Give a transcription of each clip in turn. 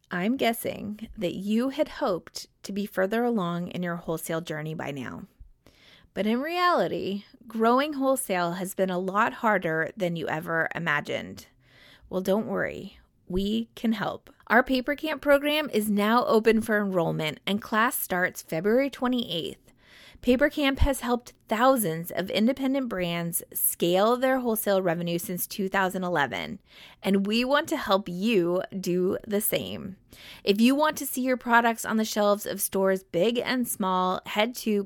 I'm guessing that you had hoped to be further along in your wholesale journey by now. But in reality, growing wholesale has been a lot harder than you ever imagined. Well, don't worry. We can help. Our Paper Camp program is now open for enrollment and class starts February 28th. Paper Camp has helped thousands of independent brands scale their wholesale revenue since 2011, and we want to help you do the same. If you want to see your products on the shelves of stores big and small, head to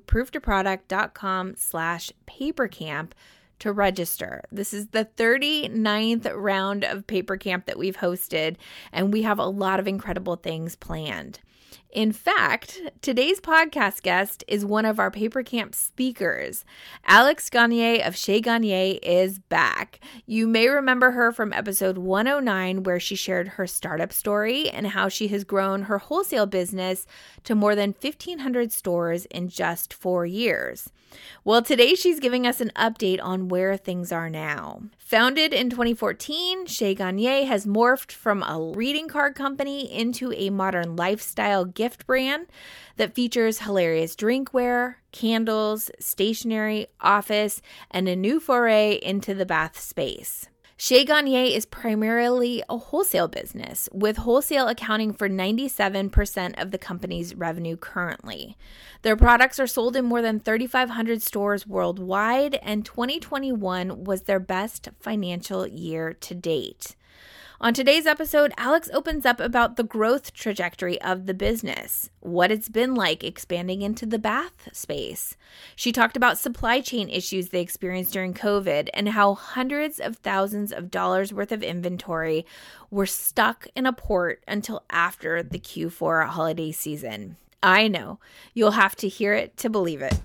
prooftoproduct.com/papercamp to register. This is the 39th round of Paper Camp that we've hosted, and we have a lot of incredible things planned. In fact, today's podcast guest is one of our Paper Camp speakers. Alex Gagne of Chez Gagne is back. You may remember her from episode 109, where she shared her startup story and how she has grown her wholesale business to more than 1,500 stores in just 4 years. Well, today she's giving us an update on where things are now. Founded in 2014, Chez Gagne has morphed from a greeting card company into a modern lifestyle gift brand that features hilarious drinkware, candles, stationery, office, and a new foray into the bath space. Chez Gagne is primarily a wholesale business, with wholesale accounting for 97% of the company's revenue currently. Their products are sold in more than 3,500 stores worldwide, and 2021 was their best financial year to date. On today's episode, Alex opens up about the growth trajectory of the business, what it's been like expanding into the bath space. She talked about supply chain issues they experienced during COVID and how hundreds of thousands of dollars worth of inventory were stuck in a port until after the Q4 holiday season. I know, you'll have to hear it to believe it.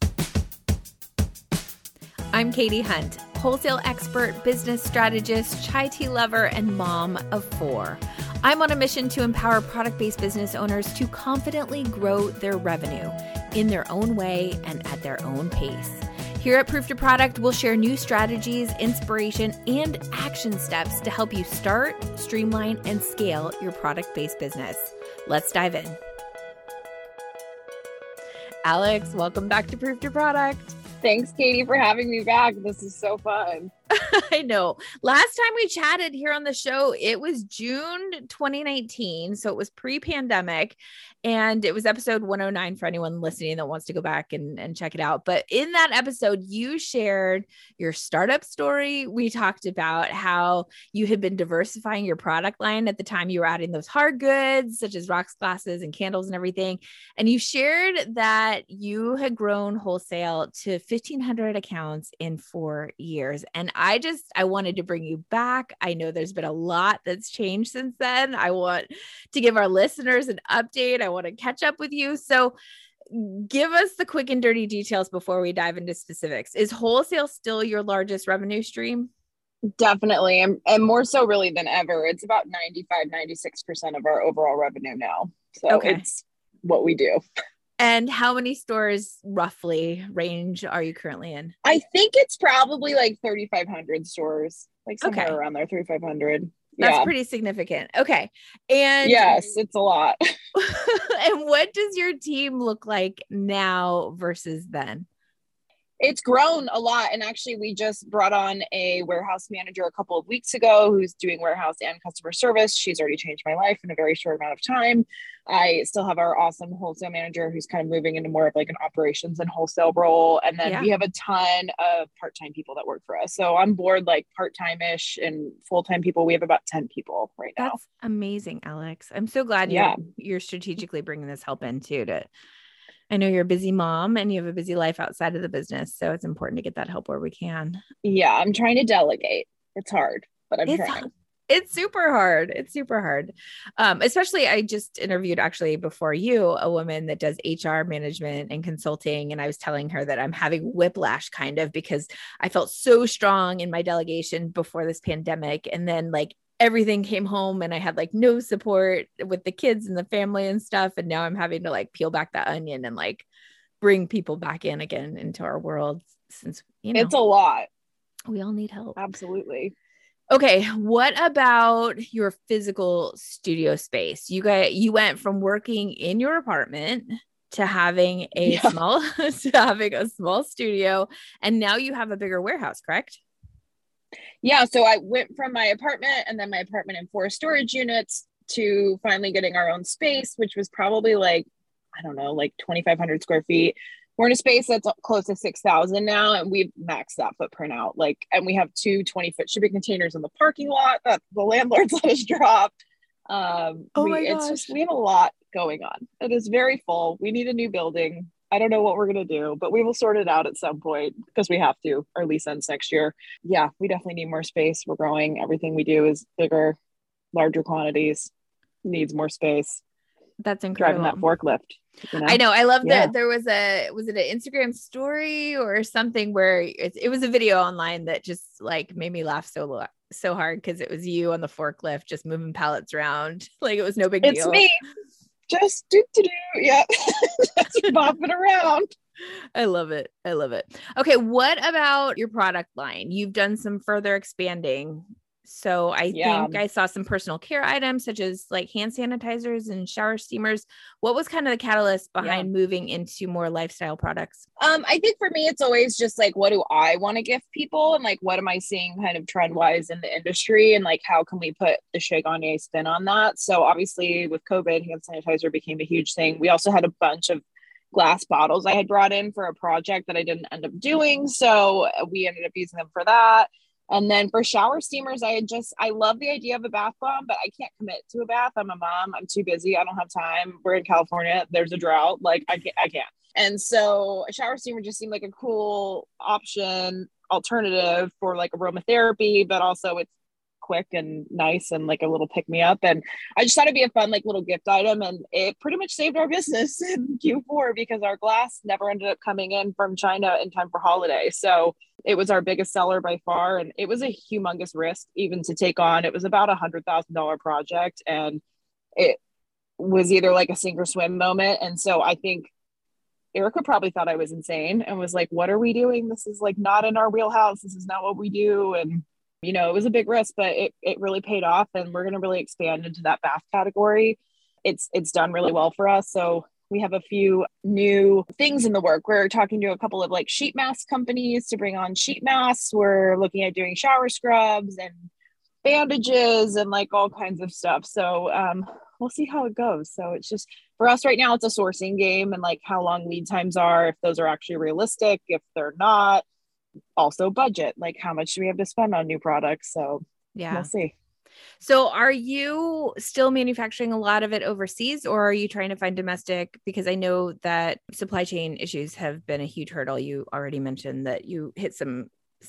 I'm Katie Hunt, wholesale expert, business strategist, chai tea lover, and mom of 4. I'm on a mission to empower product-based business owners to confidently grow their revenue in their own way and at their own pace. Here at Proof to Product, we'll share new strategies, inspiration, and action steps to help you start, streamline, and scale your product-based business. Let's dive in. Alex, welcome back to Proof to Product. Thanks, Katie, for having me back. This is so fun. I know. Last time we chatted here on the show, it was June 2019. So it was pre-pandemic, and it was episode 109 for anyone listening that wants to go back and check it out. But in that episode, you shared your startup story. We talked about how you had been diversifying your product line at the time you were adding those hard goods, such as rocks, glasses, and candles and everything. And you shared that you had grown wholesale to 1,500 accounts in 4 years. And I wanted to bring you back. I know there's been a lot that's changed since then. I want to give our listeners an update. I want to catch up with you. So give us the quick and dirty details before we dive into specifics. Is wholesale still your largest revenue stream? Definitely. And more so really than ever. It's about 96% of our overall revenue now. So It's what we do. And how many stores roughly range are you currently in? I think it's probably like 3,500 stores, like somewhere around there, 3,500. That's pretty significant. Okay. And yes, it's a lot. And what does your team look like now versus then? It's grown a lot. And actually, we just brought on a warehouse manager a couple of weeks ago who's doing warehouse and customer service. She's already changed my life in a very short amount of time. I still have our awesome wholesale manager who's kind of moving into more of like an operations and wholesale role. And then we have a ton of part-time people that work for us. So on board, like part-time-ish and full-time people, we have about 10 people right now. That's amazing, Alex. I'm so glad you're strategically bringing this help in too. I know you're a busy mom and you have a busy life outside of the business. So it's important to get that help where we can. Yeah, I'm trying to delegate. It's hard, but I'm trying. It's super hard. It's super hard. Especially I just interviewed actually before you, a woman that does HR management and consulting. And I was telling her that I'm having whiplash kind of because I felt so strong in my delegation before this pandemic. And then like everything came home and I had like no support with the kids and the family and stuff. And now I'm having to like peel back that onion and like bring people back in again into our world since, it's a lot. We all need help. Absolutely. Okay, what about your physical studio space? You went from working in your apartment to having a Yeah. small to having a small studio, and now you have a bigger warehouse, correct? Yeah. So I went from my apartment and then my apartment and 4 storage units to finally getting our own space, which was probably like, I don't know, like 2,500 square feet. We're in a space that's close to 6,000 now, and we've maxed that footprint out. Like, and we have two 20-foot shipping containers in the parking lot that the landlords let us drop. Oh my It's just, gosh. we have a lot going on. It is very full. We need a new building. I don't know what we're going to do, but we will sort it out at some point because we have to. Our lease ends next year. Yeah, we definitely need more space. We're growing. Everything we do is bigger, larger quantities, needs more space. That's Driving that incredible. forklift, I know. I love Yeah. that there was it an Instagram story or something where it was a video online that just like made me laugh so hard because it was you on the forklift just moving pallets around like it was no big It's deal. me. Just do to do. Yeah. Just bopping around. I love it. I love it. Okay, what about your product line? You've done some further expanding. So I Yeah. think I saw some personal care items such as like hand sanitizers and shower steamers. What was kind of the catalyst Yeah. behind moving into more lifestyle products? I think for me, it's always just like, what do I want to gift people? And like, what am I seeing kind of trend wise in the industry? And like, how can we put the Chez Garnier spin on that? So obviously with COVID, hand sanitizer became a huge thing. We also had a bunch of glass bottles I had brought in for a project that I didn't end up doing. So we ended up using them for that. And then for shower steamers, I love the idea of a bath bomb, but I can't commit to a bath. I'm a mom. I'm too busy. I don't have time. We're in California. There's a drought. Like I can't. And so a shower steamer just seemed like a cool option alternative for like aromatherapy, but also it's quick and nice and like a little pick me up. And I just thought it'd be a fun, like little gift item. And it pretty much saved our business in Q4 because our glass never ended up coming in from China in time for holiday. So it was our biggest seller by far. And it was a humongous risk even to take on. It was about $100,000 project. And it was either like a sink or swim moment. And so I think Erica probably thought I was insane and was like, what are we doing? This is like not in our wheelhouse. This is not what we do. And, it was a big risk, but it really paid off. And we're going to really expand into that bath category. It's done really well for us. So we have a few new things in the work. We're talking to a couple of like sheet mask companies to bring on sheet masks. We're looking at doing shower scrubs and bandages and like all kinds of stuff. So we'll see how it goes. So it's just for us right now, it's a sourcing game and like how long lead times are, if those are actually realistic, if they're not. Also budget, like how much do we have to spend on new products? So we'll Yeah. see. So are you still manufacturing a lot of it overseas or are you trying to find domestic? Because I know that supply chain issues have been a huge hurdle. You already mentioned that you hit some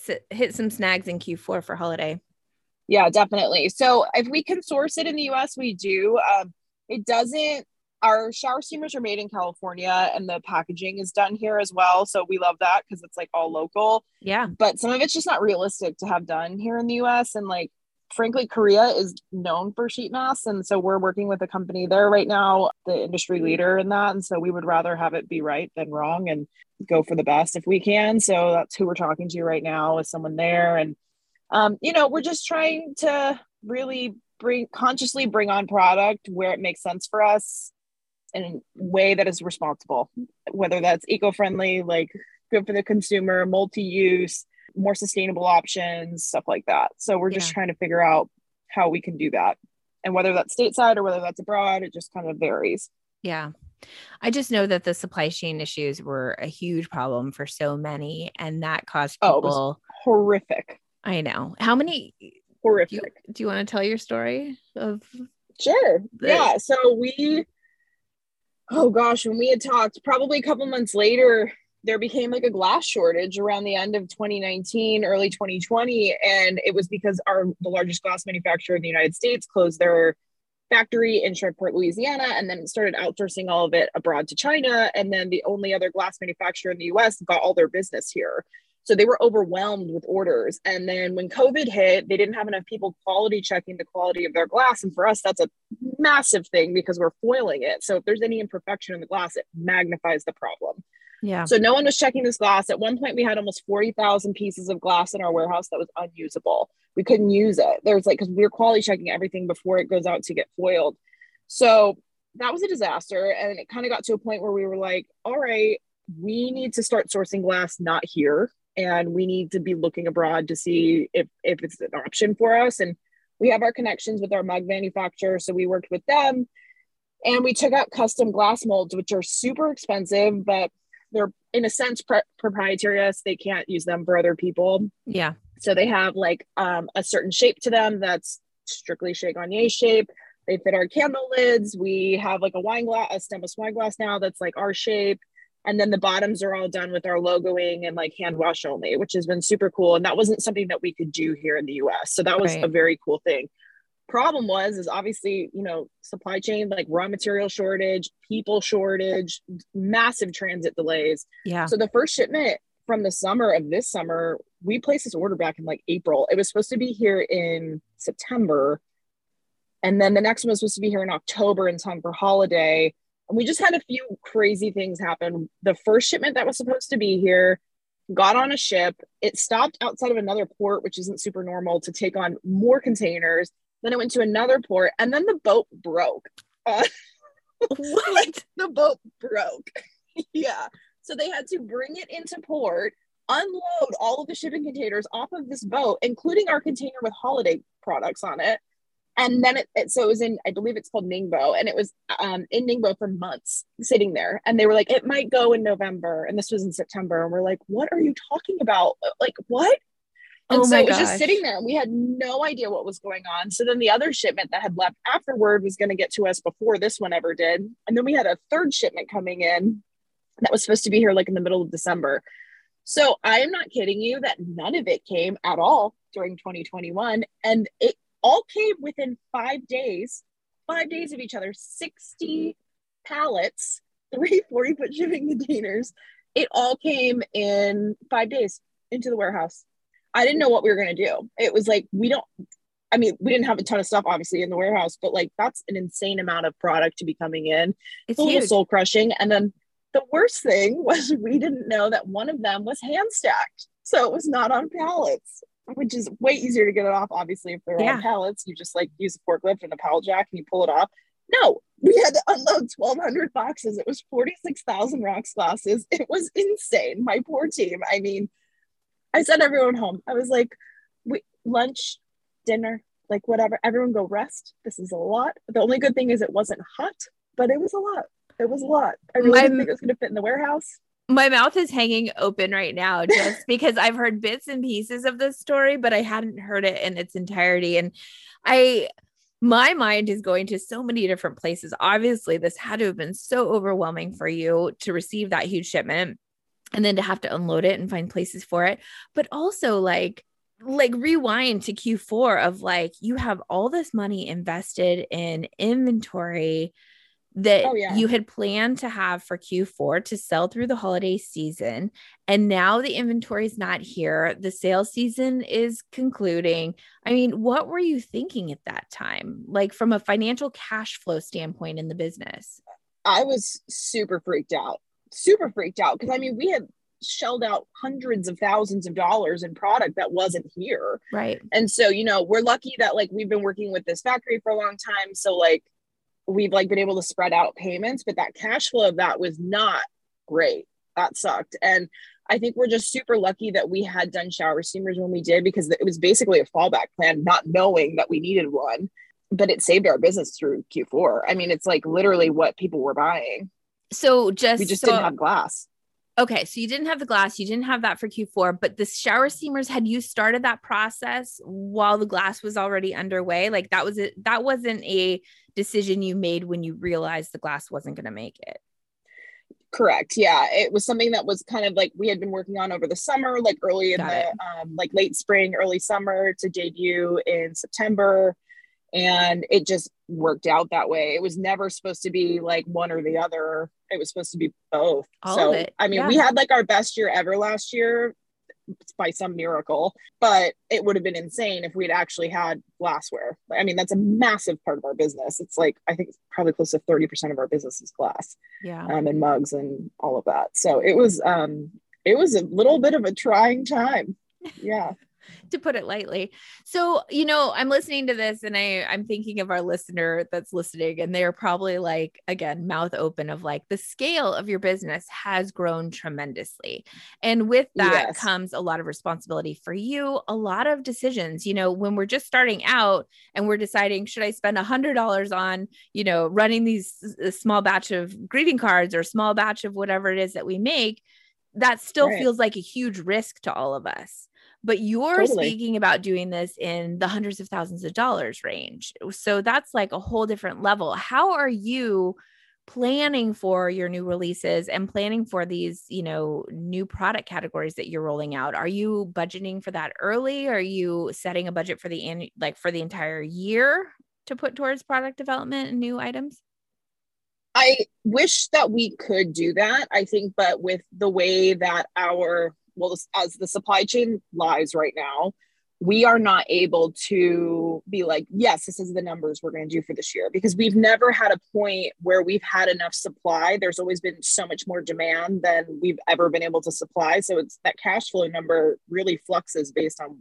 snags in Q4 for holiday. Yeah, definitely. So if we can source it in the US, we do. It doesn't, our shower steamers are made in California and the packaging is done here as well. So we love that because it's like all local. Yeah. But some of it's just not realistic to have done here in the US. And like, frankly, Korea is known for sheet masks. And so we're working with a company there right now, the industry leader in that. And so we would rather have it be right than wrong and go for the best if we can. So that's who we're talking to right now, is someone there. And we're just trying to really consciously bring on product where it makes sense for us in a way that is responsible, whether that's eco-friendly, like good for the consumer, multi-use, more sustainable options, stuff like that. So we're just Yeah. trying to figure out how we can do that. And whether that's stateside or whether that's abroad, it just kind of varies. Yeah. I just know that the supply chain issues were a huge problem for so many and that caused Oh, it was people. horrific. I know. How many Horrific. do you want to tell your story of Sure. the Yeah. So oh gosh, when we had talked, probably a couple months later, there became like a glass shortage around the end of 2019, early 2020. And it was because the largest glass manufacturer in the United States closed their factory in Shreveport, Louisiana, and then started outsourcing all of it abroad to China. And then the only other glass manufacturer in the US got all their business here. So they were overwhelmed with orders. And then when COVID hit, they didn't have enough people quality checking the quality of their glass. And for us, that's a massive thing because we're foiling it. So if there's any imperfection in the glass, it magnifies the problem. Yeah. So no one was checking this glass. At one point, we had almost 40,000 pieces of glass in our warehouse that was unusable. We couldn't use it. There's like, because we were quality checking everything before it goes out to get foiled. So that was a disaster. And it kind of got to a point where we were like, all right, we need to start sourcing glass not here. And we need to be looking abroad to see if it's an option for us. And we have our connections with our mug manufacturer. So we worked with them and we took out custom glass molds, which are super expensive, but they're in a sense proprietary. So they can't use them for other people. Yeah. So they have like a certain shape to them that's strictly Chez Garnier shape. They fit our candle lids. We have like a stemless wine glass now that's like our shape. And then the bottoms are all done with our logoing and like hand wash only, which has been super cool. And that wasn't something that we could do here in the US. So that was a very cool thing. Problem is obviously, you know, supply chain, like raw material shortage, people shortage, massive transit delays. Yeah. So the first shipment from the summer of this summer, we placed this order back in like April. It was supposed to be here in September. And then the next one was supposed to be here in October in time for holiday. And we just had a few crazy things happen. The first shipment that was supposed to be here got on a ship. It stopped outside of another port, which isn't super normal, to take on more containers. Then it went to another port, and then the boat broke. What? The boat broke. Yeah. So they had to bring it into port, unload all of the shipping containers off of this boat, including our container with holiday products on it. And then so it was in, I believe it's called Ningbo, and it was in Ningbo for months sitting there. And they were like, it might go in November. And this was in September. And we're like, what are you talking about? Like, what? And so it was just sitting there. We had no idea what was going on. So then the other shipment that had left afterward was going to get to us before this one ever did. And then we had a third shipment coming in that was supposed to be here like in the middle of December. So I am not kidding you that none of it came at all during 2021. And it all came within 5 days of each other, 60 pallets, 3 40-foot shipping containers. It all came in 5 days into the warehouse. I didn't know what we were going to do. It was like, we didn't have a ton of stuff obviously in the warehouse, but like that's an insane amount of product to be coming in. It's a little soul crushing. And then the worst thing was we didn't know that one of them was hand stacked. So it was not on pallets, which is way easier to get it off. Obviously, if they're on pallets, you just like use a forklift and a pallet jack and you pull it off. No, we had to unload 1,200 boxes. It was 46,000 rocks glasses. It was insane. My poor team. I mean, I sent everyone home. I was like, lunch, dinner, like whatever, everyone go rest. This is a lot. The only good thing is it wasn't hot, but it was a lot. It was a lot. I really didn't think it was going to fit in the warehouse. My mouth is hanging open right now just because I've heard bits and pieces of this story, but I hadn't heard it in its entirety. And my mind is going to so many different places. Obviously, this had to have been so overwhelming for you to receive that huge shipment and then to have to unload it and find places for it. But also like rewind to Q4 of like, you have all this money invested in inventory that you had planned to have for Q4 to sell through the holiday season. And now the inventory is not here. The sales season is concluding. I mean, what were you thinking at that time? Like from a financial cash flow standpoint in the business? I was super freaked out. Because I mean, we had shelled out hundreds of thousands of dollars in product that wasn't here. Right. And so, you know, we're lucky that like we've been working with this factory for a long time. So like, we've like been able to spread out payments, but that cash flow of that was not great. That sucked. And I think we're just super lucky that we had done shower steamers when we did, because it was basically a fallback plan, not knowing that we needed one, but it saved our business through Q4. I mean, it's like literally what people were buying. So we just didn't have glass. Okay. So you didn't have the glass, you didn't have that for Q4, but the shower steamers, had you started that process while the glass was already underway? Like that wasn't a decision you made when you realized the glass wasn't going to make it. Correct. Yeah. It was something that was kind of like we had been working on over the summer, like early in like late spring, early summer to debut in September. And it just worked out that way. It was never supposed to be like one or the other. It was supposed to be both. All of it. I mean, we had like our best year ever last year. by some miracle, but it would have been insane if we'd actually had glassware. I mean, that's a massive part of our business. It's like, I think it's probably close to 30% of our business is glass, Yeah. And mugs and all of that. So it was a little bit of a trying time. Yeah. To put it lightly. So, I'm listening to this and I'm thinking of our listener that's listening, and they're probably like, again, mouth open of like, the scale of your business has grown tremendously. And with that comes a lot of responsibility for you, a lot of decisions, when we're just starting out and we're deciding, should I spend $100 on, running these small batch of greeting cards or small batch of whatever it is that we make, that still feels like a huge risk to all of us. But you're speaking about doing this in the hundreds of thousands of dollars range. So that's like a whole different level. How are you planning for your new releases and planning for these, new product categories that you're rolling out? Are you budgeting for that early? Are you setting a budget for the entire year to put towards product development and new items? I wish that we could do that, I think, but with the way that as the supply chain lies right now, we are not able to be like, yes, this is the numbers we're going to do for this year, because we've never had a point where we've had enough supply. There's always been so much more demand than we've ever been able to supply. So it's that cash flow number really fluxes based on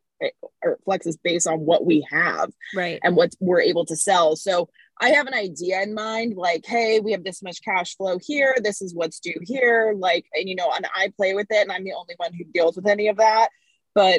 what we have, right, and what we're able to sell. So I have an idea in mind, like, hey, we have this much cash flow here. This is what's due here. Like, and I play with it, and I'm the only one who deals with any of that. But,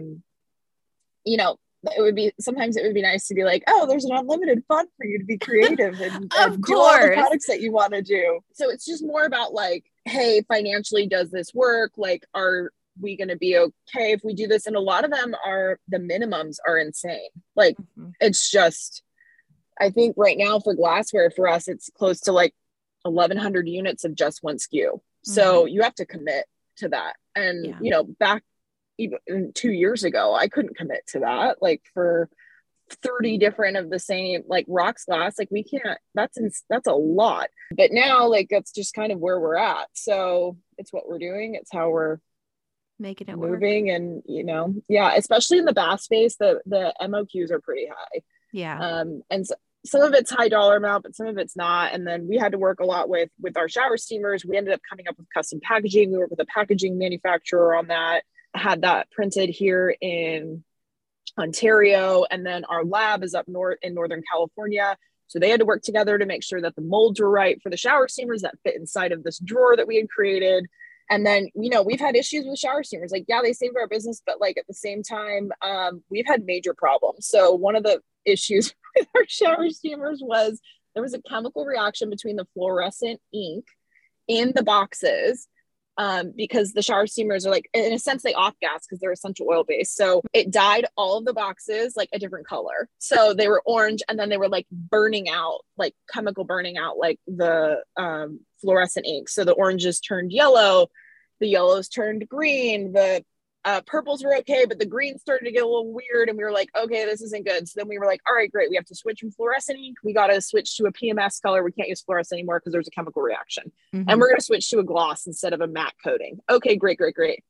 sometimes it would be nice to be like, oh, there's an unlimited fund for you to be creative and do all the products that you want to do. So it's just more about like, hey, financially, does this work? Like, are we going to be okay if we do this? And a lot of them the minimums are insane. Like, it's just, I think right now for glassware, for us, it's close to like 1,100 units of just one SKU. So you have to commit to that. And, back even 2 years ago, I couldn't commit to that. Like for 30 different of the same, like rocks glass, like we can't, that's a lot. But now, like, that's just kind of where we're at. So it's what we're doing. It's how we're making it moving work. And, especially in the bass space, the MOQs are pretty high. Yeah. And so, some of it's high dollar amount, but some of it's not. And then we had to work a lot with our shower steamers. We ended up coming up with custom packaging. We worked with a packaging manufacturer on that, had that printed here in Ontario. And then our lab is up north in Northern California. So they had to work together to make sure that the molds were right for the shower steamers that fit inside of this drawer that we had created. And then, we've had issues with shower steamers. Like, yeah, they saved our business, but like at the same time, we've had major problems. So one of the issues with our shower steamers was there was a chemical reaction between the fluorescent ink in the boxes, because the shower steamers are like, in a sense, they off gas because they're essential oil based. So it dyed all of the boxes like a different color. So they were orange, and then they were like burning out, like chemical burning out, like the fluorescent ink. So the oranges turned yellow, the yellows turned green, the purples were okay, but the greens started to get a little weird. And we were like, okay, this isn't good. So then we were like, all right, great. We have to switch from fluorescent ink. We got to switch to a PMS color. We can't use fluorescent anymore because there's a chemical reaction. And we're going to switch to a gloss instead of a matte coating. Okay, great.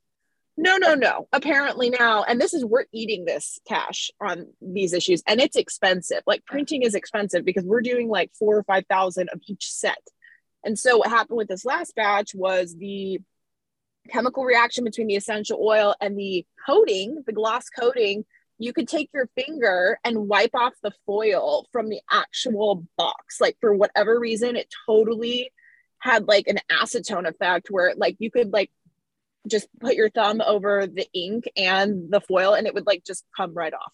No. Apparently now, and we're eating this cash on these issues, and it's expensive. Like, printing is expensive because we're doing like 4,000 or 5,000 of each set. And so what happened with this last batch was the chemical reaction between the essential oil and the coating, the gloss coating. You could take your finger and wipe off the foil from the actual box. Like, for whatever reason, it totally had like an acetone effect where like you could like just put your thumb over the ink and the foil and it would like just come right off.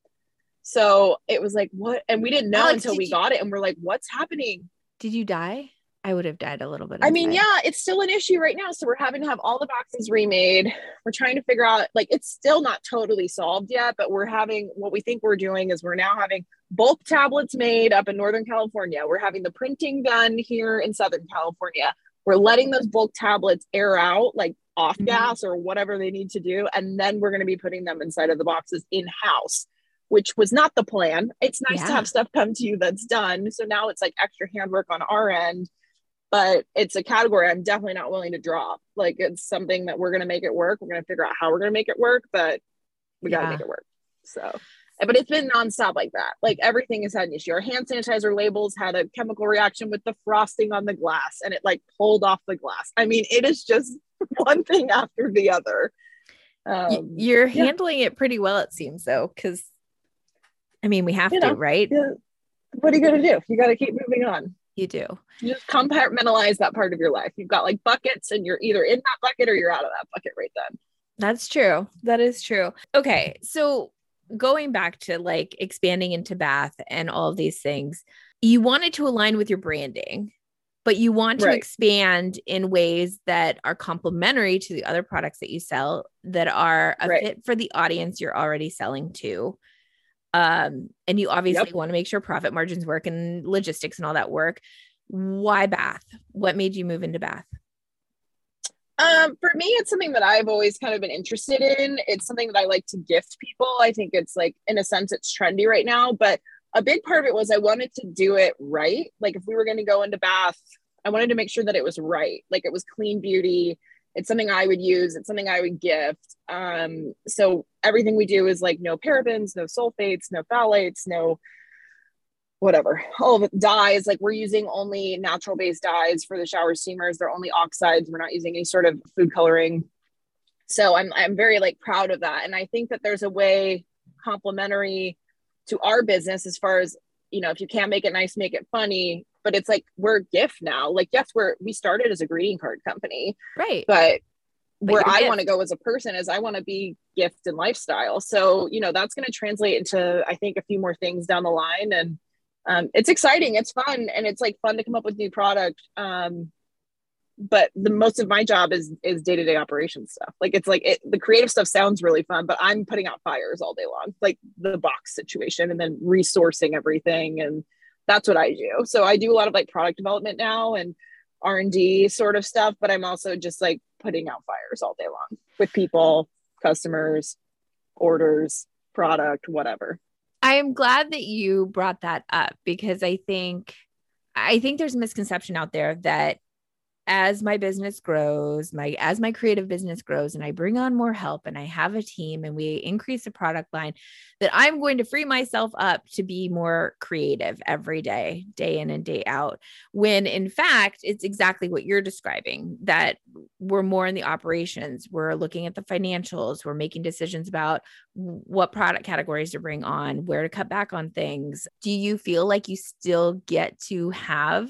So it was like, what? And we didn't know Alex, until we got it. And we're like, what's happening? Did you die? I would have died a little bit. I mean, yeah, it's still an issue right now. So we're having to have all the boxes remade. We're trying to figure out, like, it's still not totally solved yet, but what we think we're doing is we're now having bulk tablets made up in Northern California. We're having the printing done here in Southern California. We're letting those bulk tablets air out, like off gas or whatever they need to do. And then we're going to be putting them inside of the boxes in-house, which was not the plan. It's nice to have stuff come to you that's done. So now it's like extra handwork on our end. but it's a category I'm definitely not willing to drop. Like it's something that we're going to make it work. We're going to figure out how we're going to make it work, but we got to make it work. So, but it's been nonstop like that. Like everything has had an issue. Our hand sanitizer labels had a chemical reaction with the frosting on the glass and it like pulled off the glass. I mean, it is just one thing after the other. You're handling it pretty well, it seems, though, because I mean, we have to, right? Yeah. What are you going to do? You got to keep moving on. You do. You just compartmentalize that part of your life. You've got like buckets and you're either in that bucket or you're out of that bucket right then. That's true. That is true. Okay. So going back to like expanding into bath and all of these things, you wanted to align with your branding, but you want to expand in ways that are complementary to the other products that you sell that are a fit for the audience you're already selling to. And you obviously want to make sure profit margins work and logistics and all that work. Why bath? What made you move into bath? For me, it's something that I've always kind of been interested in. It's something that I like to gift people. I think it's like, in a sense, it's trendy right now, but a big part of it was I wanted to do it right. Like if we were going to go into bath, I wanted to make sure that it was right. Like it was clean beauty. It's something I would use. It's something I would gift. So everything we do is like no parabens, no sulfates, no phthalates, no whatever, all the dyes. Like we're using only natural based dyes for the shower steamers. They're only oxides. We're not using any sort of food coloring. So I'm very like proud of that. And I think that there's a way complementary to our business as far as, you know, if you can't make it nice, make it funny. But it's like we're a gift now. Like, yes, we started as a greeting card company. Right. But where I want to go as a person is I want to be gift and lifestyle. So, you know, that's going to translate into, I think, a few more things down the line. And it's exciting. It's fun. And it's like fun to come up with new product. But the most of my job is day-to-day operations stuff. Like it's like the creative stuff sounds really fun, but I'm putting out fires all day long, like the box situation and then resourcing everything. And that's what I do. So I do a lot of like product development now and R&D sort of stuff, but I'm also just like putting out fires all day long with people, customers, orders, product, whatever. I am glad that you brought that up because I think there's a misconception out there that as my business grows, as my creative business grows and I bring on more help and I have a team and we increase the product line, that I'm going to free myself up to be more creative every day, day in and day out. When in fact, it's exactly what you're describing, that we're more in the operations. We're looking at the financials. We're making decisions about what product categories to bring on, where to cut back on things. Do you feel like you still get to have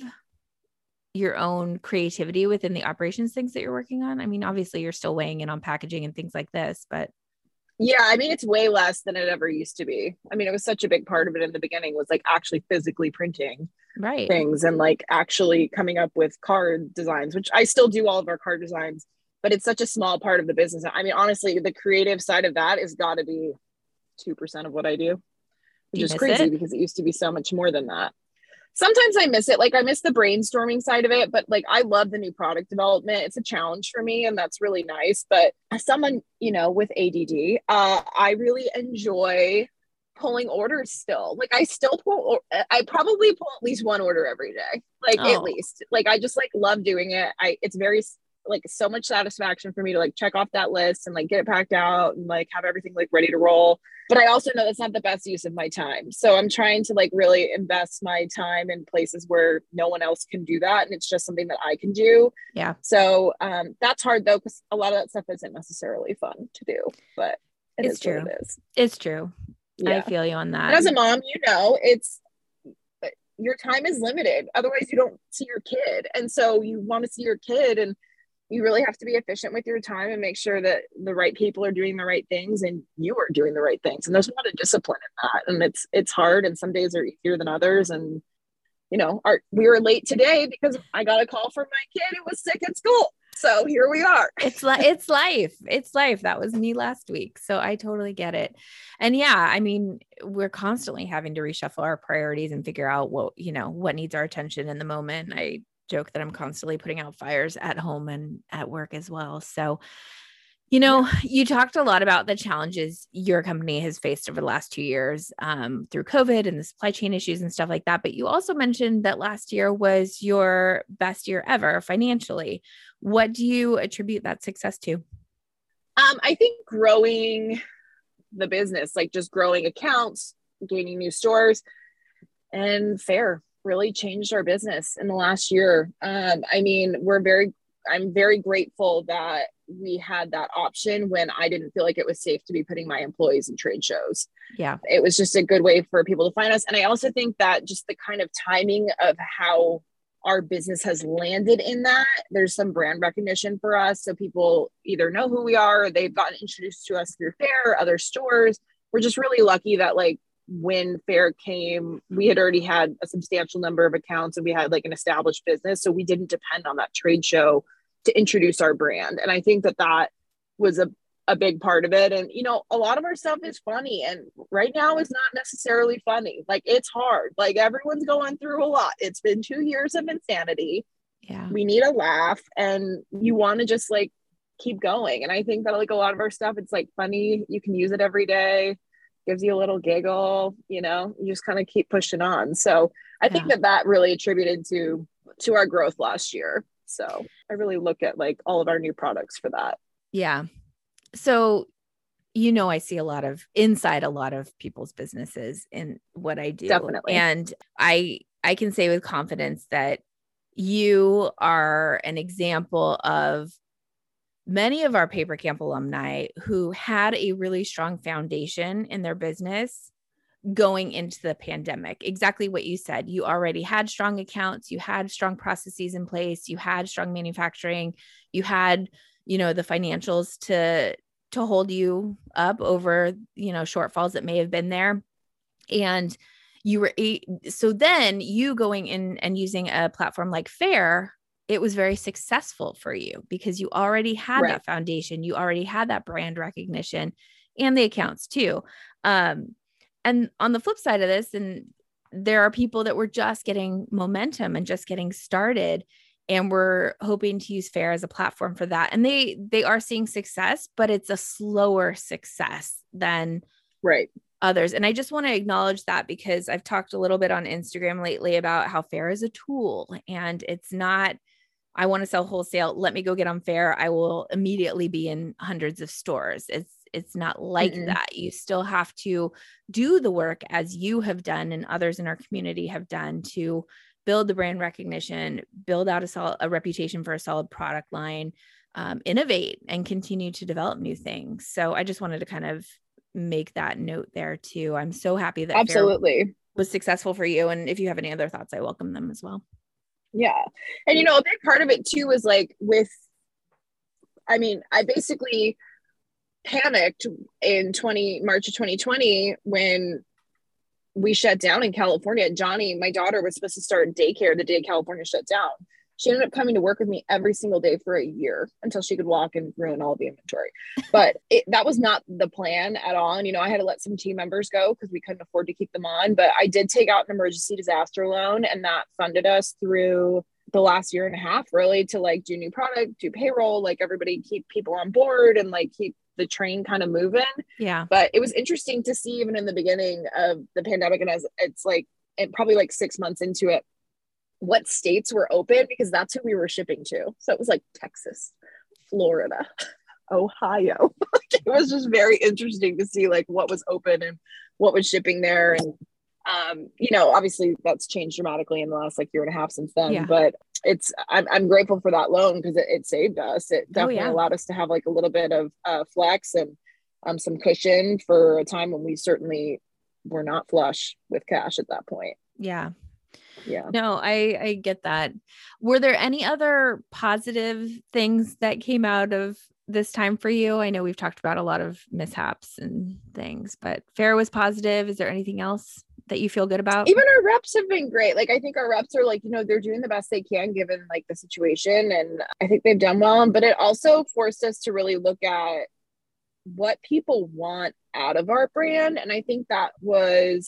your own creativity within the operations things that you're working on? I mean, obviously you're still weighing in on packaging and things like this, but yeah, I mean, it's way less than it ever used to be. I mean, it was such a big part of it in the beginning was like actually physically printing things and like actually coming up with card designs, which I still do all of our card designs, but it's such a small part of the business. I mean, honestly, the creative side of that has got to be 2% of what I do, which is crazy because it used to be so much more than that. Sometimes I miss it. Like I miss the brainstorming side of it, but like I love the new product development. It's a challenge for me and that's really nice. But as someone, you know, with ADD, I really enjoy pulling orders still. Like I probably pull at least one order every day. Like at least, like I just like love doing it. It's very like so much satisfaction for me to like check off that list and like get it packed out and like have everything like ready to roll. But I also know that's not the best use of my time. So I'm trying to like really invest my time in places where no one else can do that. And it's just something that I can do. Yeah. So that's hard though, because a lot of that stuff isn't necessarily fun to do, but it's true. What it is. It's true. Yeah. I feel you on that. And as a mom, you know, your time is limited. Otherwise you don't see your kid. And so you want to see your kid and you really have to be efficient with your time and make sure that the right people are doing the right things and you are doing the right things. And there's a lot of discipline in that. And it's hard. And some days are easier than others. And, you know, we were late today because I got a call from my kid who was sick at school. So here we are. It's life. It's life. That was me last week. So I totally get it. And yeah, I mean, we're constantly having to reshuffle our priorities and figure out what needs our attention in the moment. I joke that I'm constantly putting out fires at home and at work as well. So You talked a lot about the challenges your company has faced over the last 2 years through COVID and the supply chain issues and stuff like that. But you also mentioned that last year was your best year ever financially. What do you attribute that success to? I think growing the business, like just growing accounts, gaining new stores, and Faire really changed our business in the last year. I mean, I'm very grateful that we had that option when I didn't feel like it was safe to be putting my employees in trade shows. Yeah. It was just a good way for people to find us. And I also think that just the kind of timing of how our business has landed in that, there's some brand recognition for us. So people either know who we are, or they've gotten introduced to us through Faire, other stores. We're just really lucky that like when Faire came, we had already had a substantial number of accounts and we had like an established business. So we didn't depend on that trade show to introduce our brand. And I think that was a big part of it. And, a lot of our stuff is funny, and right now is not necessarily funny. Like, it's hard. Like, everyone's going through a lot. It's been 2 years of insanity. Yeah. We need a laugh, and you want to just like keep going. And I think that like a lot of our stuff, it's like funny. You can use it every day, gives you a little giggle, you just kind of keep pushing on. So I think that really attributed to our growth last year. So I really look at like all of our new products for that. Yeah. So, I see inside a lot of people's businesses in what I do. Definitely. And I can say with confidence that you are an example of many of our Paper Camp alumni who had a really strong foundation in their business going into the pandemic. Exactly what you said. You already had strong accounts, you had strong processes in place, you had strong manufacturing, you had, the financials to hold you up over, shortfalls that may have been there. And so then you going in and using a platform like Faire, it was very successful for you because you already had that foundation. You already had that brand recognition and the accounts too. And on the flip side of this, and there are people that were just getting momentum and just getting started, and we're hoping to use Faire as a platform for that. And they are seeing success, but it's a slower success than others. And I just want to acknowledge that because I've talked a little bit on Instagram lately about how Faire is a tool, and it's not, I want to sell wholesale, let me go get on Faire, I will immediately be in hundreds of stores. It's not like that. You still have to do the work as you have done and others in our community have done to build the brand recognition, build out a reputation for a solid product line, innovate and continue to develop new things. So I just wanted to kind of make that note there too. I'm so happy that Faire was successful for you. And if you have any other thoughts, I welcome them as well. Yeah. And, a big part of it too was like I basically panicked in March of 2020 when we shut down in California. Johnny, my daughter, was supposed to start daycare the day California shut down. She ended up coming to work with me every single day for a year until she could walk and ruin all the inventory. But that was not the plan at all. And, I had to let some team members go because we couldn't afford to keep them on. But I did take out an emergency disaster loan, and that funded us through the last year and a half, really, to like do new product, do payroll, like everybody keep people on board and like keep the train kind of moving. Yeah. But it was interesting to see even in the beginning of the pandemic, and as it's like, probably like 6 months into it, what states were open, because that's who we were shipping to. So it was like Texas, Florida, Ohio. It was just very interesting to see like what was open and what was shipping there. And, obviously that's changed dramatically in the last like year and a half since then, but I'm grateful for that loan because it saved us. It definitely allowed us to have like a little bit of flex and some cushion for a time when we certainly were not flush with cash at that point. Yeah. Yeah. No, I get that. Were there any other positive things that came out of this time for you? I know we've talked about a lot of mishaps and things, but Faire was positive. Is there anything else that you feel good about? Even our reps have been great. Like, I think our reps are like, they're doing the best they can given like the situation. And I think they've done well, but it also forced us to really look at what people want out of our brand. And I think that was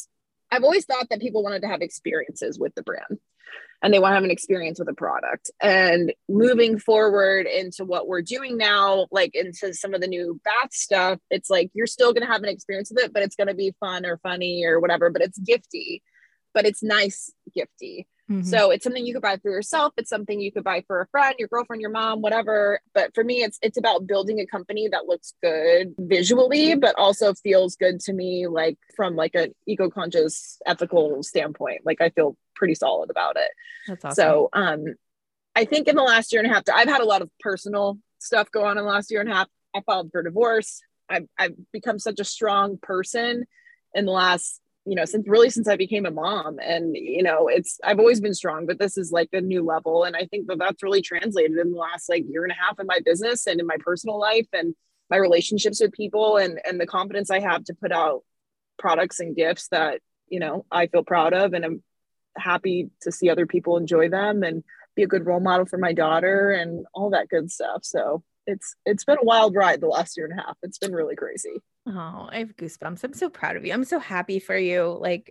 I've always thought that people wanted to have experiences with the brand and they want to have an experience with a product. And moving forward into what we're doing now, like into some of the new bath stuff, it's like you're still going to have an experience with it, but it's going to be fun or funny or whatever, but it's gifty, but it's nice gifty. Mm-hmm. So it's something you could buy for yourself. It's something you could buy for a friend, your girlfriend, your mom, whatever. But for me, it's about building a company that looks good visually, but also feels good to me, like from like an eco-conscious, ethical standpoint. Like I feel pretty solid about it. That's awesome. So I think in the last year and a half, I've had a lot of personal stuff go on in the last year and a half. I filed for divorce. I've become such a strong person in the last, since I became a mom. And, I've always been strong, but this is like a new level. And I think that that's really translated in the last like year and a half in my business and in my personal life and my relationships with people and the confidence I have to put out products and gifts that, I feel proud of. And I'm happy to see other people enjoy them and be a good role model for my daughter and all that good stuff. So it's been a wild ride the last year and a half. It's been really crazy. Oh, I have goosebumps. I'm so proud of you. I'm so happy for you. Like,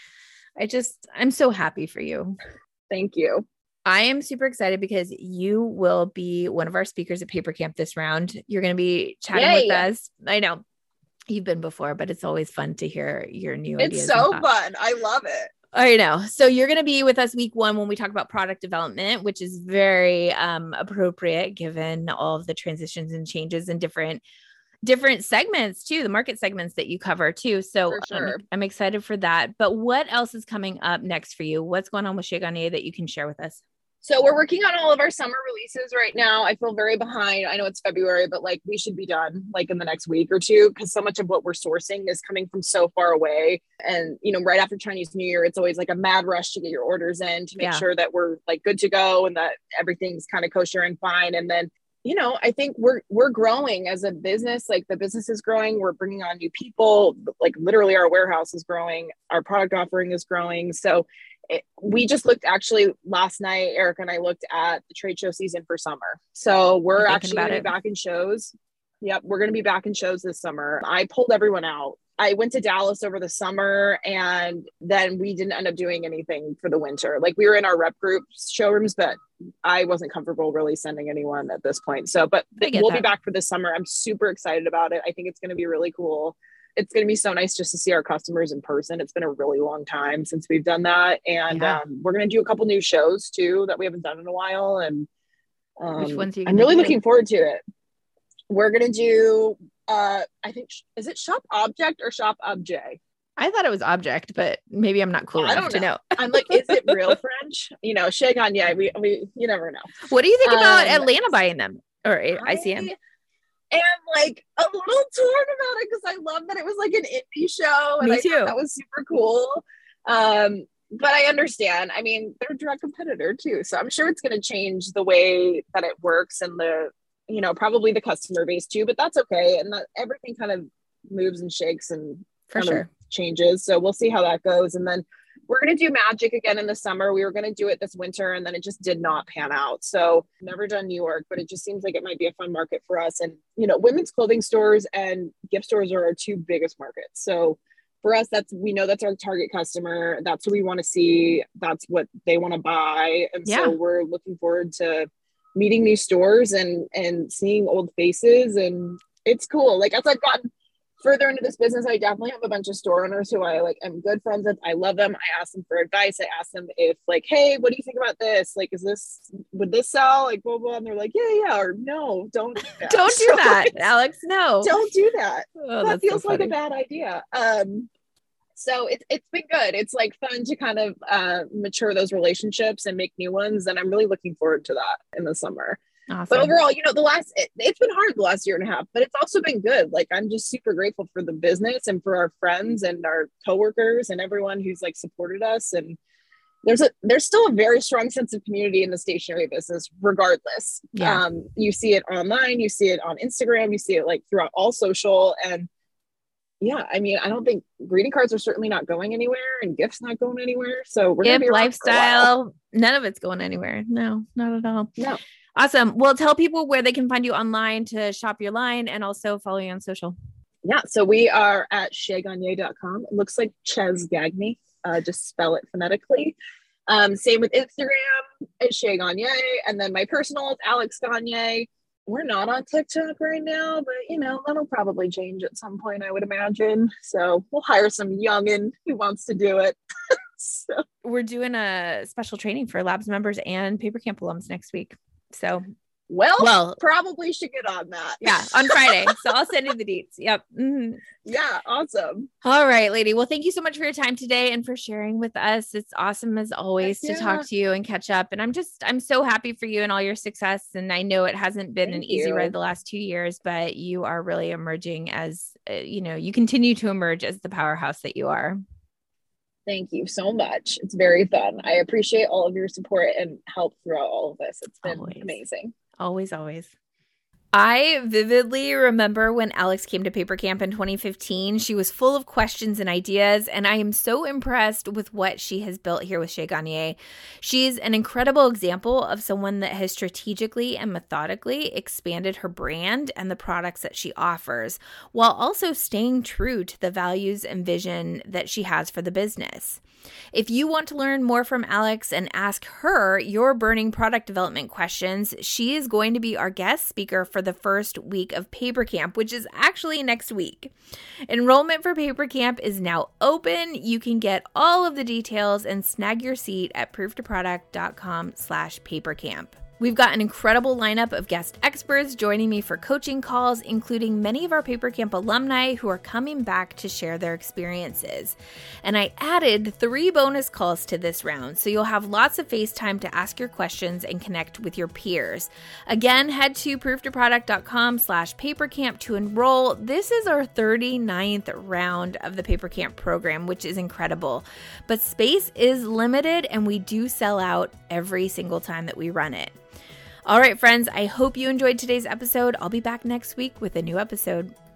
I'm so happy for you. Thank you. I am super excited because you will be one of our speakers at Paper Camp this round. You're going to be chatting with us. I know you've been before, but it's always fun to hear your new ideas. It's so fun. I love it. I know. So you're going to be with us week 1 when we talk about product development, which is very appropriate given all of the transitions and changes and different segments too, the market segments that you cover too. So for sure. I'm excited for that. But what else is coming up next for you? What's going on with Chez Garnier that you can share with us? So we're working on all of our summer releases right now. I feel very behind. I know it's February, but like we should be done like in the next week or two because so much of what we're sourcing is coming from so far away. And, right after Chinese New Year, it's always like a mad rush to get your orders in to make sure that we're like good to go and that everything's kind of kosher and fine. And then, I think we're growing as a business. Like the business is growing. We're bringing on new people. Like literally our warehouse is growing. Our product offering is growing. So we just looked actually last night, Erica and I looked at the trade show season for summer. So we're actually going to be back in shows. Yep. We're going to be back in shows this summer. I pulled everyone out. I went to Dallas over the summer and then we didn't end up doing anything for the winter. Like we were in our rep group showrooms, but I wasn't comfortable really sending anyone at this point. So, but we'll be back for this summer. I'm super excited about it. I think it's going to be really cool. It's going to be so nice just to see our customers in person. It's been a really long time since we've done that. And we're going to do a couple new shows too that we haven't done in a while. And which ones are you I'm really looking forward to it. We're going to do, I think, is it Shop Object or Shop Objet? I thought it was Object, but maybe I'm not cool enough to know. I'm like, is it real French? Chez Garnier, we you never know. What do you think about Atlanta buying them or ICM? And like a little torn about it because I love that it was like an indie show. And Me too. That was super cool. But I understand. I mean, they're a direct competitor too. So I'm sure it's going to change the way that it works and the, probably the customer base too, but that's okay. And that everything kind of moves and shakes and changes. So we'll see how that goes. And then we're going to do Magic again in the summer. We were going to do it this winter and then it just did not pan out. So never done New York, but it just seems like it might be a fun market for us. And, women's clothing stores and gift stores are our 2 biggest markets. So for us, we know that's our target customer. That's what we want to see. That's what they want to buy. And so we're looking forward to meeting new stores and seeing old faces. And it's cool. Like as I've gotten further into this business, I definitely have a bunch of store owners who I like, I'm good friends with. I love them. I ask them for advice. I ask them if like, hey, what do you think about this? Like, would this sell? Like, blah, blah. And they're like, yeah. Or no, don't do that. Don't do that, Alex. No, don't do that. Oh, that feels like a bad idea. So it's been good. It's like fun to kind of mature those relationships and make new ones. And I'm really looking forward to that in the summer. Awesome. But overall, it's been hard the last year and a half, but it's also been good. Like, I'm just super grateful for the business and for our friends and our coworkers and everyone who's like supported us. And there's still a very strong sense of community in the stationery business, regardless. Yeah. You see it online, you see it on Instagram, you see it like throughout all social. And yeah, I mean, I don't think greeting cards are certainly not going anywhere and gifts not going anywhere. So we're going to be lifestyle, none of it's going anywhere. No, not at all. No. Awesome. Well, tell people where they can find you online to shop your line and also follow you on social. Yeah, so we are at chegagne.com. It looks like Ches Gagne, just spell it phonetically. Same with Instagram, it's Shea Gagne. And then my personal is Alex Gagne. We're not on TikTok right now, but that'll probably change at some point, I would imagine. So we'll hire some youngin' who wants to do it. So we're doing a special training for Labs members and Paper Camp alums next week. So well, probably should get on that. Yeah, on Friday. So I'll send you the deets. Yep. Mm-hmm. Yeah, awesome. All right, lady. Well, thank you so much for your time today and for sharing with us. It's awesome as always to talk to you and catch up. And I'm so happy for you and all your success. And I know it hasn't been an easy ride the last 2 years, but you are really emerging as, you continue to emerge as the powerhouse that you are. Thank you so much. It's very fun. I appreciate all of your support and help throughout all of this. It's been amazing. Always, always. I vividly remember when Alex came to Paper Camp in 2015. She was full of questions and ideas, and I am so impressed with what she has built here with Shea Gagne. She's an incredible example of someone that has strategically and methodically expanded her brand and the products that she offers, while also staying true to the values and vision that she has for the business. If you want to learn more from Alex and ask her your burning product development questions, she is going to be our guest speaker for the first week of Paper Camp, which is actually next week. Enrollment for Paper Camp is now open. You can get all of the details and snag your seat at prooftoproduct.com/papercamp. We've got an incredible lineup of guest experts joining me for coaching calls, including many of our Paper Camp alumni who are coming back to share their experiences. And I added 3 bonus calls to this round, so you'll have lots of FaceTime to ask your questions and connect with your peers. Again, head to prooftoproduct.com/papercamp to enroll. This is our 39th round of the Paper Camp program, which is incredible. But space is limited, and we do sell out every single time that we run it. All right, friends, I hope you enjoyed today's episode. I'll be back next week with a new episode.